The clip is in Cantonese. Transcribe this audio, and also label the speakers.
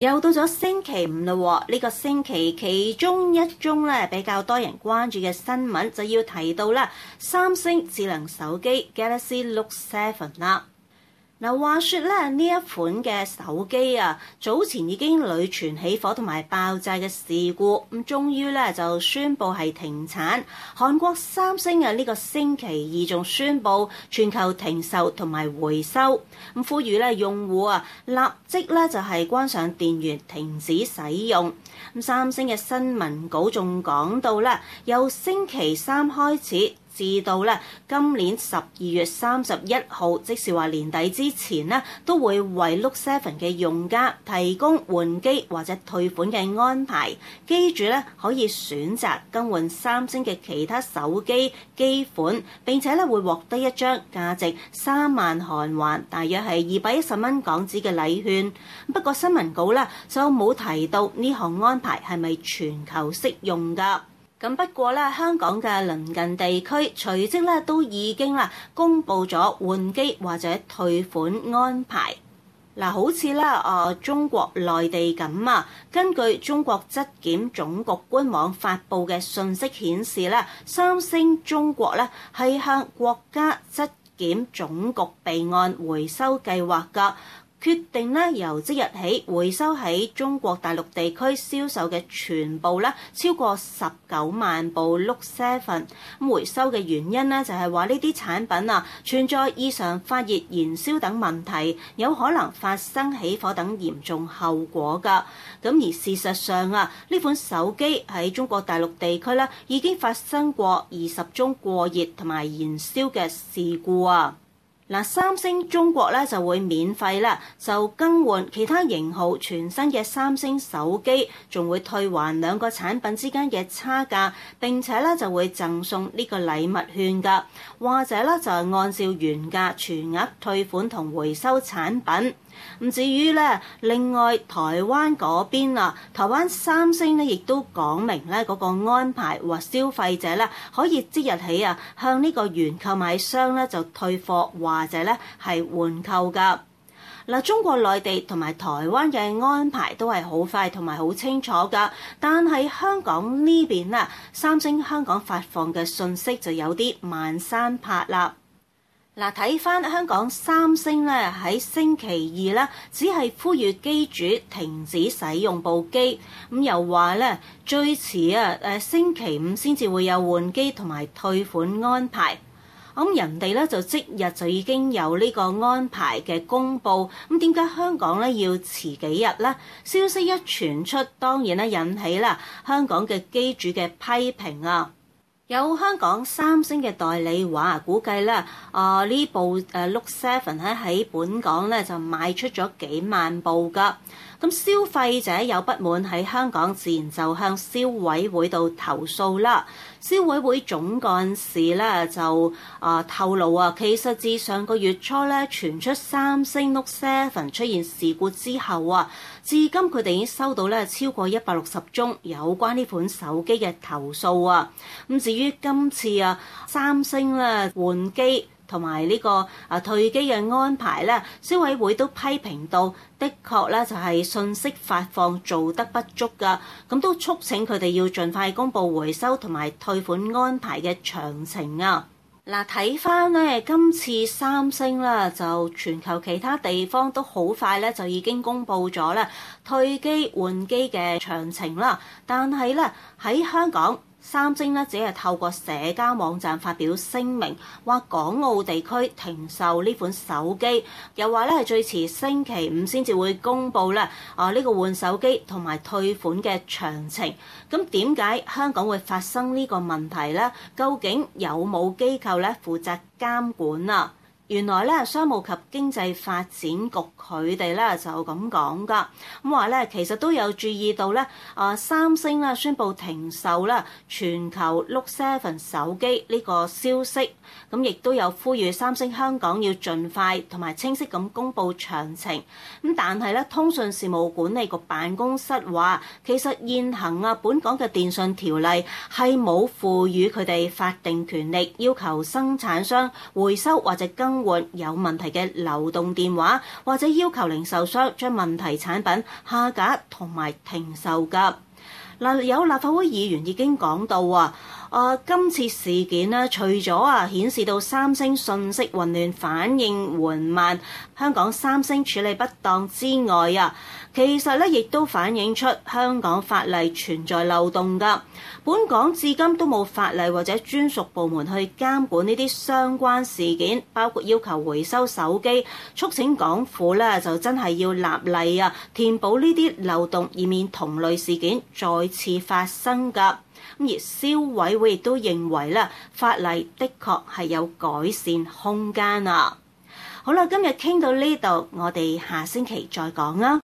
Speaker 1: 又到咗星期五啦喎，呢個星期其中一宗咧比較多人關注嘅新聞就要提到啦，三星智能手機 Galaxy Note 7啦。嗱，話說咧呢一款嘅手機啊，早前已經屢傳起火同埋爆炸嘅事故，咁終於咧就宣布係停產。韓國三星啊呢個星期二仲宣布全球停售同埋回收，咁呼籲咧用戶啊立即咧就係關上電源，停止使用。咁三星嘅新聞稿仲講到咧，由星期三開始，至到咧今年12月31號，即是話年底之前呢，都會為 Note 7嘅用家提供換機或者退款嘅安排。機主咧可以選擇更換三星嘅其他手機機款，並且咧會獲得一張價值3萬韓元，大約係210蚊港紙嘅禮券。不過新聞稿咧就冇提到呢項安排係咪全球適用㗎。咁不過咧，香港嘅鄰近地區隨即咧都已經公布咗換機或者退款安排。嗱，好似中國內地咁啊，根據中國質檢總局官網發布嘅信息顯示咧，三星中國咧係向國家質檢總局備案回收計劃㗎。決定咧由即日起回收喺中國大陸地區銷售嘅全部咧超過19萬部 Note 7。咁回收嘅原因咧就係話呢啲產品啊存在異常發熱、燃燒等問題，有可能發生起火等嚴重後果㗎。咁而事實上啊，呢款手機喺中國大陸地區咧已經發生過20宗過熱同埋燃燒嘅事故啊。嗱，三星中國咧就會免費啦，就更換其他型號全新嘅三星手機，仲會退還兩個產品之間嘅差價，並且咧就會贈送呢個禮物券㗎，或者咧就係按照原價全額退款同回收產品。咁至於咧，另外台灣嗰邊啊，台灣三星咧亦都講明咧嗰個安排，話消費者咧可以即日起啊向呢個原購買商咧就退貨或者咧係換購㗎。嗱，中國內地同埋台灣嘅安排都係好快同埋好清楚㗎，但係香港呢邊啊，三星香港發放嘅信息就有啲慢三拍啦。嗱，睇翻香港三星咧喺星期二咧，只係呼籲機主停止使用部機，咁又話咧最遲星期五先至會有換機同埋退款安排。咁人哋咧就即日就已經有呢個安排嘅公佈，咁點解香港咧要遲幾日呢？消息一傳出，當然咧引起啦香港嘅機主嘅批評啊！有香港三星嘅代理話，估計咧呢部Note 7咧喺本港咧就賣出咗幾萬部㗎。咁消費者有不滿喺香港，自然就向消委會度投訴啦。消委會總幹事咧就透露啊，其實自上個月初咧傳出三星 Note 7出現事故之後啊，至今佢哋已經收到咧超過160宗有關呢款手機嘅投訴啊。咁至於今次三星咧換機同埋呢個退機嘅安排咧，消委會都批評到，的確咧就係信息發放做得不足㗎，咁都促請佢哋要盡快公佈回收同埋退款安排嘅詳情啊！嗱，睇翻咧今次三星啦，就全球其他地方都好快咧就已經公佈咗咧退機換機嘅詳情啦，但係咧喺香港，三星咧只係透過社交網站發表聲明，話港澳地區停售呢款手機，又話咧係最遲星期五先至會公佈咧呢個換手機同埋退款嘅詳情。咁點解香港會發生呢個問題呢？究竟有冇機構咧負責監管啊？原來咧，商務及經濟發展局佢哋咧就咁講㗎，咁話咧其實都有注意到咧，三星啦宣布停售啦全球 Note 7手機呢個消息，咁亦都有呼籲三星香港要盡快同埋清晰咁公佈詳情。咁但係咧，通訊事務管理局辦公室話，其實現行本港嘅電訊條例係冇賦予佢哋法定權力要求生產商回收或者更更換有問題嘅流動電話，或者要求零售商將問題產品下架同埋停售㗎。有立法會議員已經講到今次事件呢，除咗顯示到三星信息混亂、反應緩慢，香港三星處理不當之外其實咧亦都反映出香港法例存在漏洞㗎。本港至今都冇法例或者專屬部門去監管呢啲相關事件，包括要求回收手機，促請港府咧就真係要立例填補呢啲漏洞，以免同類事件再次發生㗎。而消委會亦都認為咧，法例的確係有改善空間好啦，今日傾到呢度，我哋下星期再講啦。